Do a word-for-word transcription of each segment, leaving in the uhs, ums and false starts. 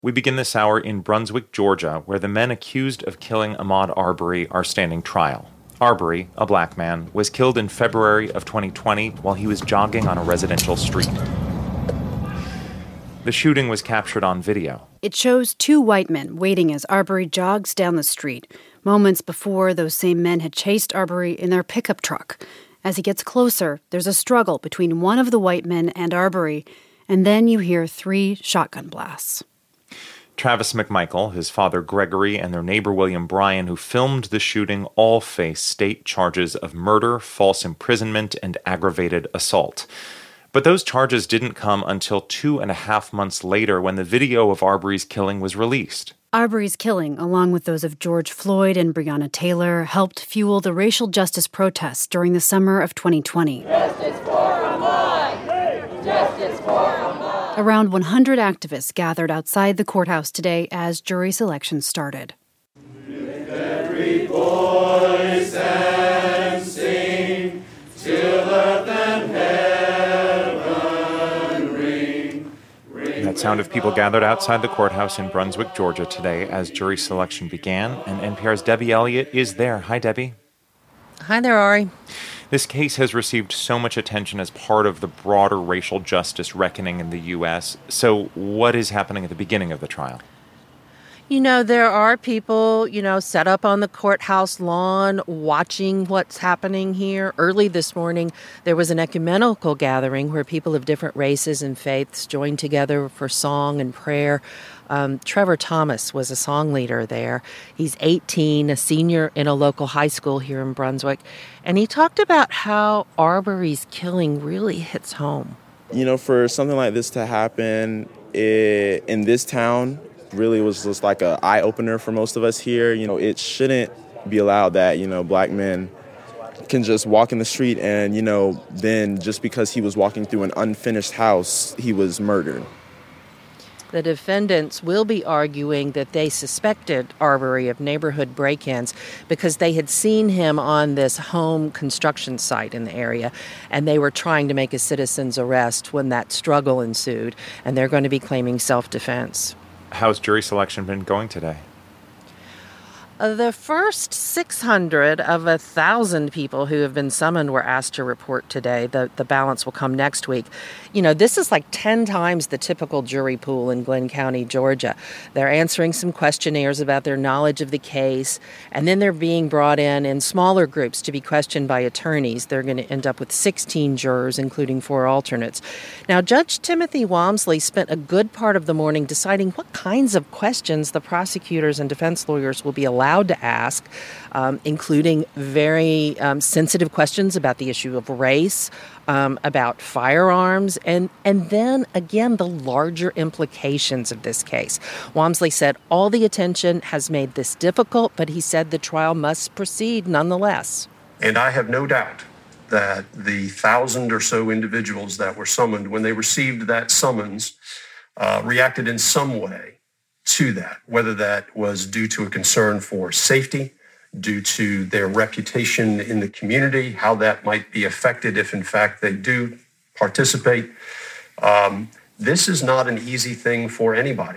We begin this hour in Brunswick, Georgia, where the men accused of killing Ahmaud Arbery are standing trial. Arbery, a black man, was killed in February of twenty twenty while he was jogging on a residential street. The shooting was captured on video. It shows two white men waiting as Arbery jogs down the street. Moments before, those same men had chased Arbery in their pickup truck. As he gets closer, there's a struggle between one of the white men and Arbery, and then you hear three shotgun blasts. Travis McMichael, his father Gregory, and their neighbor William Bryan, who filmed the shooting, all face state charges of murder, false imprisonment, and aggravated assault. But those charges didn't come until two and a half months later when the video of Arbery's killing was released. Arbery's killing, along with those of George Floyd and Breonna Taylor, helped fuel the racial justice protests during the summer of twenty twenty. Justice for Ahmaud! Justice for Ahmaud! Around one hundred activists gathered outside the courthouse today as jury selection started. Lift every voice and sing till earth and heaven ring. ring That sound of people gathered outside the courthouse in Brunswick, Georgia today as jury selection began, and N P R's Debbie Elliott is there. Hi, Debbie. Hi there, Ari. This case has received so much attention as part of the broader racial justice reckoning in the U S. So what is happening at the beginning of the trial? You know, there are people, you know, set up on the courthouse lawn watching what's happening here. Early this morning, there was an ecumenical gathering where people of different races and faiths joined together for song and prayer. Um, Trevor Thomas was a song leader there. He's eighteen, a senior in a local high school here in Brunswick. And he talked about how Arbery's killing really hits home. You know, for something like this to happen it, in this town, really was just like an eye-opener for most of us here. You know, it shouldn't be allowed that, you know, black men can just walk in the street and, you know, then just because he was walking through an unfinished house, he was murdered. The defendants will be arguing that they suspected Arbery of neighborhood break-ins because they had seen him on this home construction site in the area, and they were trying to make a citizen's arrest when that struggle ensued, and they're going to be claiming self-defense. How's jury selection been going today? Uh, the first six hundred of one thousand people who have been summoned were asked to report today. The, the balance will come next week. You know, this is like ten times the typical jury pool in Glenn County, Georgia. They're answering some questionnaires about their knowledge of the case, and then they're being brought in in smaller groups to be questioned by attorneys. They're going to end up with sixteen jurors, including four alternates. Now, Judge Timothy Walmsley spent a good part of the morning deciding what kinds of questions the prosecutors and defense lawyers will be allowed to ask, um, including very um, sensitive questions about the issue of race, um, about firearms, and, and then, again, the larger implications of this case. Walmsley said all the attention has made this difficult, but he said the trial must proceed nonetheless. And I have no doubt that the thousand or so individuals that were summoned, when they received that summons, uh, reacted in some way to that, whether that was due to a concern for safety, due to their reputation in the community, how that might be affected if, in fact, they do participate. Um, this is not an easy thing for anybody.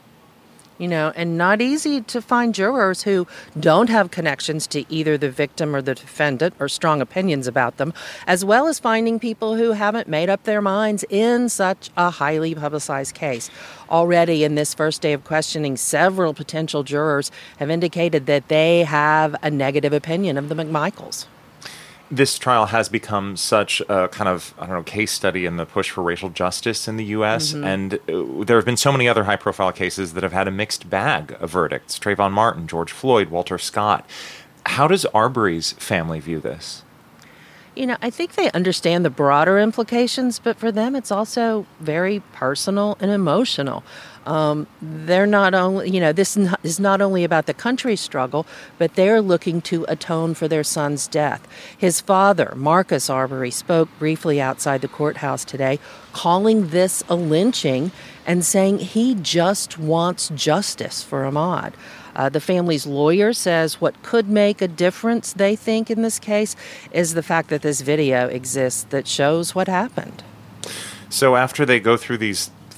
You know, and not easy to find jurors who don't have connections to either the victim or the defendant or strong opinions about them, as well as finding people who haven't made up their minds in such a highly publicized case. Already in this first day of questioning, several potential jurors have indicated that they have a negative opinion of the McMichaels. This trial has become such a kind of, I don't know, case study in the push for racial justice in the U S, mm-hmm. and uh, there have been so many other high-profile cases that have had a mixed bag of verdicts. Trayvon Martin, George Floyd, Walter Scott. How does Arbery's family view this? You know, I think they understand the broader implications, but for them it's also very personal and emotional. Um, they're not only, you know, this is not only about the country's struggle, but they're looking to atone for their son's death. His father, Marcus Arbery, spoke briefly outside the courthouse today, calling this a lynching and saying he just wants justice for Ahmaud. Uh, the family's lawyer says what could make a difference, they think, in this case, is the fact that this video exists that shows what happened. So after they go through these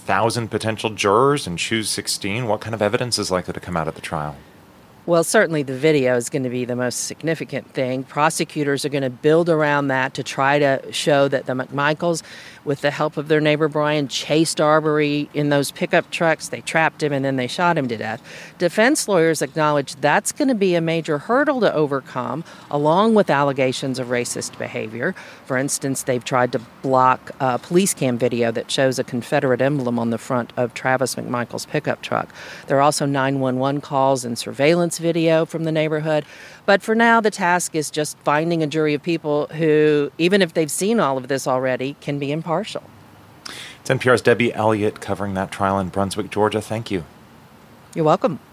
thousand potential jurors and choose sixteen? What kind of evidence is likely to come out at the trial? Well, certainly the video is going to be the most significant thing. Prosecutors are going to build around that to try to show that the McMichaels, with the help of their neighbor Brian, chased Arbery in those pickup trucks. They trapped him and then they shot him to death. Defense lawyers acknowledge that's going to be a major hurdle to overcome, along with allegations of racist behavior. For instance, they've tried to block a police cam video that shows a Confederate emblem on the front of Travis McMichael's pickup truck. There are also nine one one calls and surveillance video from the neighborhood. But for now, the task is just finding a jury of people who, even if they've seen all of this already, can be impartial. It's N P R's Debbie Elliott covering that trial in Brunswick, Georgia. Thank you. You're welcome.